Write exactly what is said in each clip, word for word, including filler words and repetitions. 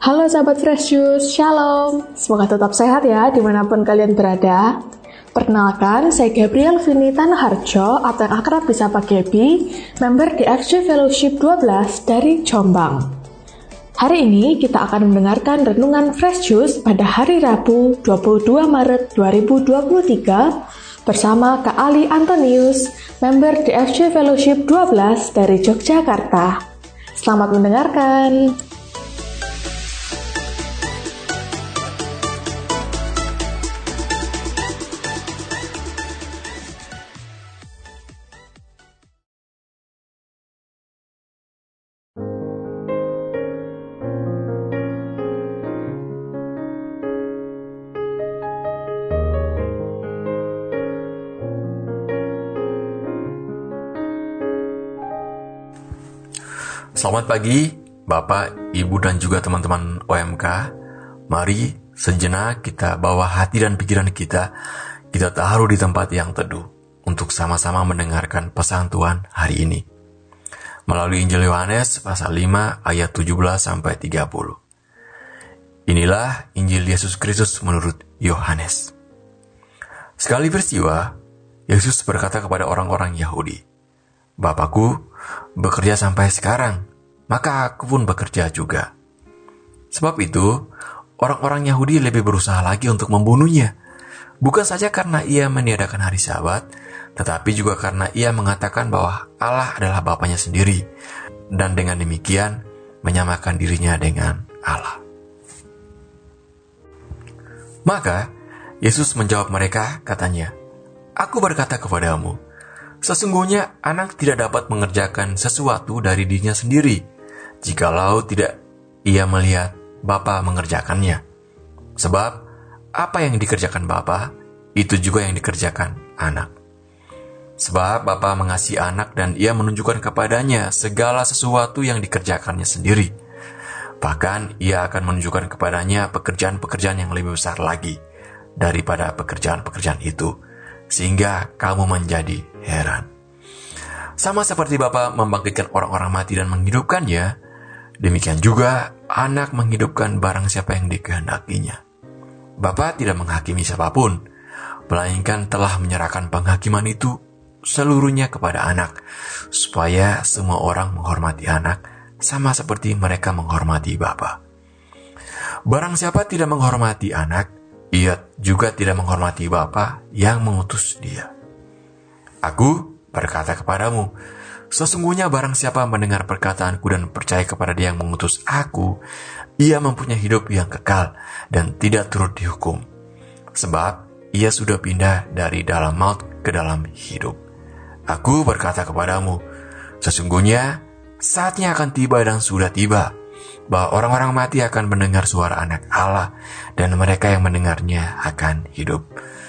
Halo sahabat Fresh Juice, Shalom. Semoga tetap sehat ya dimanapun kalian berada. Perkenalkan, saya Gabriel Vini Tanaharjo atau yang akrab disapa Gaby, member di F J Fellowship dua belas dari Jombang. Hari ini kita akan mendengarkan renungan Fresh Juice pada hari Rabu dua puluh dua Maret dua ribu dua puluh tiga bersama Kak Ali Antonius, member di F J Fellowship dua belas dari Yogyakarta. Selamat mendengarkan. Selamat pagi, Bapak, Ibu, dan juga teman-teman O M K. Mari sejenak kita bawa hati dan pikiran kita, kita taruh di tempat yang teduh untuk sama-sama mendengarkan pesan Tuhan hari ini. Melalui Injil Yohanes pasal lima ayat tujuh belas sampai tiga puluh. Inilah Injil Yesus Kristus menurut Yohanes. Sekali peristiwa, Yesus berkata kepada orang-orang Yahudi, "Bapakku bekerja sampai sekarang, maka aku pun bekerja juga." Sebab itu, orang-orang Yahudi lebih berusaha lagi untuk membunuhnya. Bukan saja karena ia meniadakan hari Sabat, tetapi juga karena ia mengatakan bahwa Allah adalah Bapanya sendiri, dan dengan demikian menyamakan dirinya dengan Allah. Maka, Yesus menjawab mereka, katanya, "Aku berkata kepadamu, sesungguhnya anak tidak dapat mengerjakan sesuatu dari dirinya sendiri, jikalau tidak ia melihat Bapa mengerjakannya. Sebab apa yang dikerjakan Bapa, itu juga yang dikerjakan anak. Sebab Bapa mengasihi anak dan ia menunjukkan kepadanya segala sesuatu yang dikerjakannya sendiri. Bahkan ia akan menunjukkan kepadanya pekerjaan-pekerjaan yang lebih besar lagi daripada pekerjaan-pekerjaan itu, sehingga kamu menjadi heran. Sama seperti Bapa membangkitkan orang-orang mati dan menghidupkannya, demikian juga anak menghidupkan barang siapa yang dikehendakinya. Bapa tidak menghakimi siapapun, melainkan telah menyerahkan penghakiman itu seluruhnya kepada anak, supaya semua orang menghormati anak sama seperti mereka menghormati Bapa. Barang siapa tidak menghormati anak, ia juga tidak menghormati Bapa yang mengutus dia. Aku berkata kepadamu, sesungguhnya barang siapa mendengar perkataanku dan percaya kepada Dia yang mengutus aku, ia mempunyai hidup yang kekal dan tidak turut dihukum. Sebab ia sudah pindah dari dalam maut ke dalam hidup. Aku berkata kepadamu, sesungguhnya saatnya akan tiba dan sudah tiba, bahwa orang-orang mati akan mendengar suara anak Allah, dan mereka yang mendengarnya akan hidup.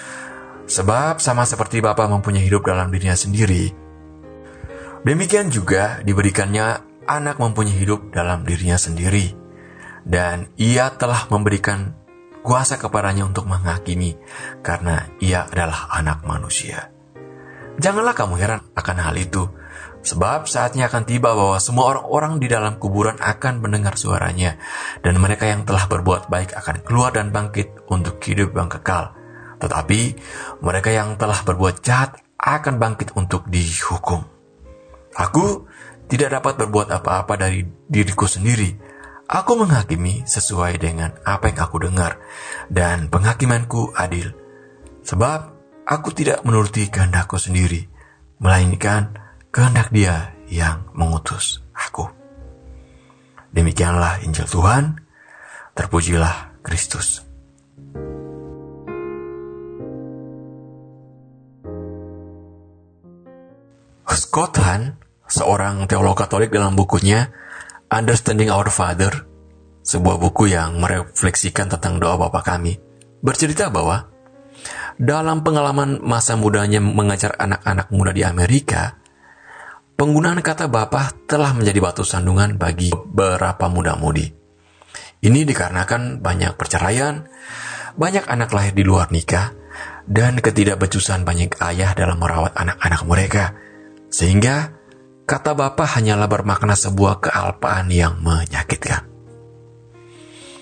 Sebab sama seperti Bapa mempunyai hidup dalam dirinya sendiri, demikian juga diberikannya anak mempunyai hidup dalam dirinya sendiri. Dan ia telah memberikan kuasa kepadanya untuk menghakimi, karena ia adalah anak manusia. Janganlah kamu heran akan hal itu, sebab saatnya akan tiba bahwa semua orang-orang di dalam kuburan akan mendengar suaranya, dan mereka yang telah berbuat baik akan keluar dan bangkit untuk hidup yang kekal. Tetapi mereka yang telah berbuat jahat akan bangkit untuk dihukum. Aku tidak dapat berbuat apa-apa dari diriku sendiri. Aku menghakimi sesuai dengan apa yang aku dengar, dan penghakimanku adil. Sebab aku tidak menuruti kehendakku sendiri, melainkan kehendak Dia yang mengutus aku." Demikianlah Injil Tuhan. Terpujilah Kristus. Scott Hahn, seorang teolog Katolik, dalam bukunya Understanding Our Father, sebuah buku yang merefleksikan tentang doa Bapa kami, bercerita bahwa dalam pengalaman masa mudanya mengajar anak-anak muda di Amerika, penggunaan kata Bapa telah menjadi batu sandungan bagi beberapa muda-mudi. Ini dikarenakan banyak perceraian, banyak anak lahir di luar nikah, dan ketidakbecusan banyak ayah dalam merawat anak-anak mereka, sehingga kata Bapa hanyalah bermakna sebuah kealpaan yang menyakitkan.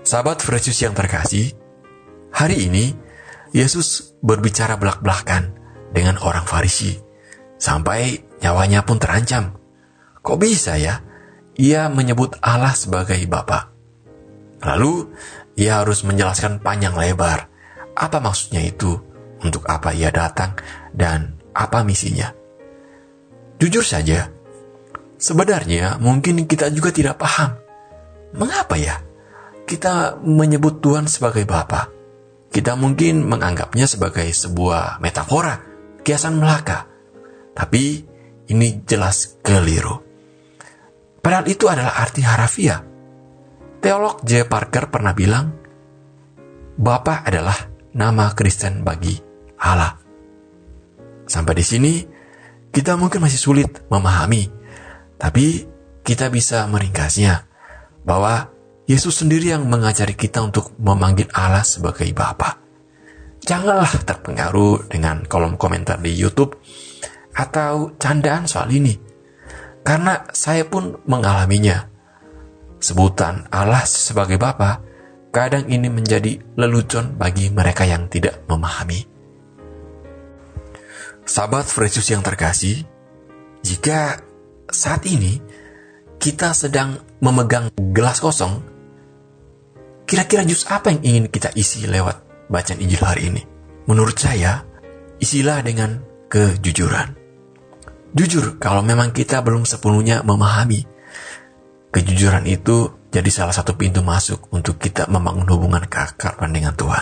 Sahabat Fresh Juice yang terkasih, hari ini Yesus berbicara belak-belakan dengan orang Farisi, sampai nyawanya pun terancam. Kok bisa ya, ia menyebut Allah sebagai Bapa? Lalu, ia harus menjelaskan panjang lebar, apa maksudnya itu, untuk apa ia datang, dan apa misinya. Jujur saja, sebenarnya mungkin kita juga tidak paham. Mengapa ya kita menyebut Tuhan sebagai Bapa? Kita mungkin menganggapnya sebagai sebuah metafora, kiasan belaka. Tapi ini jelas keliru. Padahal itu adalah arti harafiah. Teolog J. Parker pernah bilang, Bapa adalah nama Kristen bagi Allah. Sampai di sini, kita mungkin masih sulit memahami, tapi kita bisa meringkasnya, bahwa Yesus sendiri yang mengajari kita untuk memanggil Allah sebagai Bapa. Janganlah terpengaruh dengan kolom komentar di YouTube atau candaan soal ini, karena saya pun mengalaminya. Sebutan Allah sebagai Bapa kadang ini menjadi lelucon bagi mereka yang tidak memahami. Sahabat Fresh Juice yang terkasih, jika saat ini kita sedang memegang gelas kosong, kira-kira jus apa yang ingin kita isi lewat bacaan Injil hari ini? Menurut saya, isilah dengan kejujuran. Jujur kalau memang kita belum sepenuhnya memahami. Kejujuran itu jadi salah satu pintu masuk untuk kita membangun hubungan keakraban dengan Tuhan.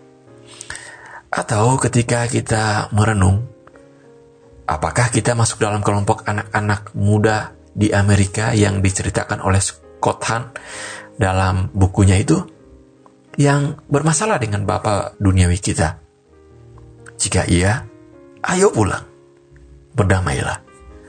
Atau ketika kita merenung, apakah kita masuk dalam kelompok anak-anak muda di Amerika yang diceritakan oleh Scott Hahn dalam bukunya itu, yang bermasalah dengan bapa duniawi kita? Jika iya, ayo pulang, berdamailah.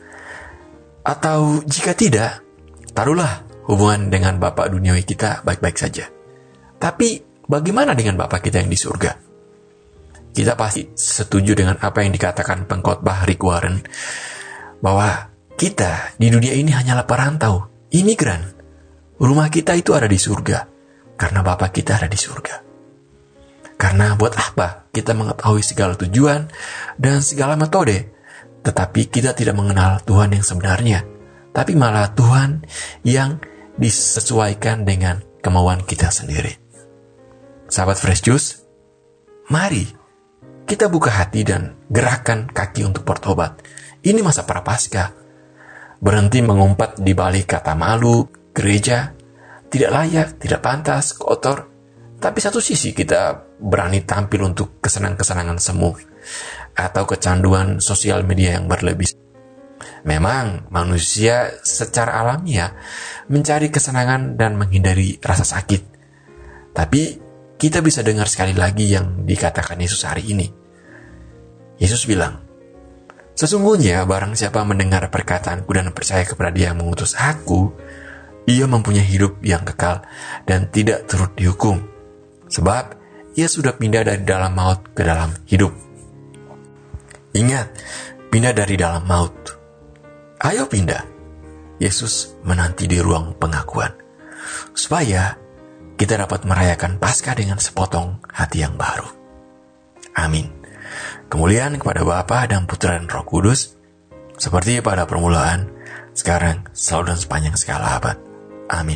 Atau jika tidak, taruhlah hubungan dengan bapa duniawi kita baik-baik saja. Tapi bagaimana dengan bapa kita yang di surga? Kita pasti setuju dengan apa yang dikatakan pengkhotbah Rick Warren, bahwa kita di dunia ini hanyalah perantau, imigran. Rumah kita itu ada di surga, karena Bapa kita ada di surga. Karena buat apa kita mengetahui segala tujuan dan segala metode, tetapi kita tidak mengenal Tuhan yang sebenarnya, tapi malah Tuhan yang disesuaikan dengan kemauan kita sendiri. Sahabat Fresh Juice, mari kita buka hati dan gerakkan kaki untuk bertobat. Ini masa prapaskah. Berhenti mengumpat di balik kata malu, gereja, tidak layak, tidak pantas, kotor. Tapi satu sisi kita berani tampil untuk kesenang-kesenangan semu atau kecanduan sosial media yang berlebih. Memang manusia secara alamiah mencari kesenangan dan menghindari rasa sakit. Tapi kita bisa dengar sekali lagi yang dikatakan Yesus hari ini. Yesus bilang, sesungguhnya barang siapa mendengar perkataanku dan percaya kepada Dia yang mengutus aku, ia mempunyai hidup yang kekal dan tidak turut dihukum. Sebab ia sudah pindah dari dalam maut ke dalam hidup. Ingat, pindah dari dalam maut. Ayo pindah. Yesus menanti di ruang pengakuan, supaya kita dapat merayakan Paskah dengan sepotong hati yang baru. Amin. Kemuliaan kepada Bapa dan Putra dan Roh Kudus, seperti pada permulaan, sekarang, selalu dan sepanjang segala abad. Amin.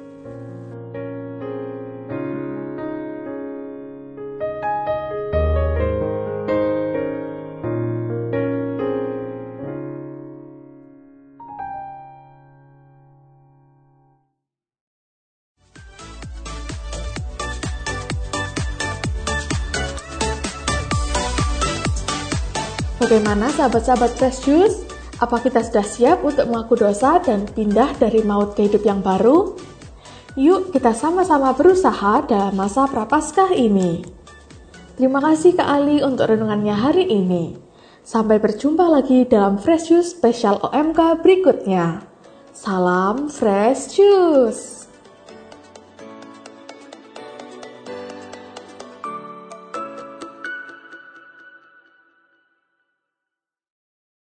Bagaimana sahabat-sahabat Fresh Juice? Apa kita sudah siap untuk mengaku dosa dan pindah dari maut ke hidup yang baru? Yuk kita sama-sama berusaha dalam masa Prapaskah ini. Terima kasih Kak Ali untuk renungannya hari ini. Sampai berjumpa lagi dalam Fresh Juice spesial O M K berikutnya. Salam Fresh Juice!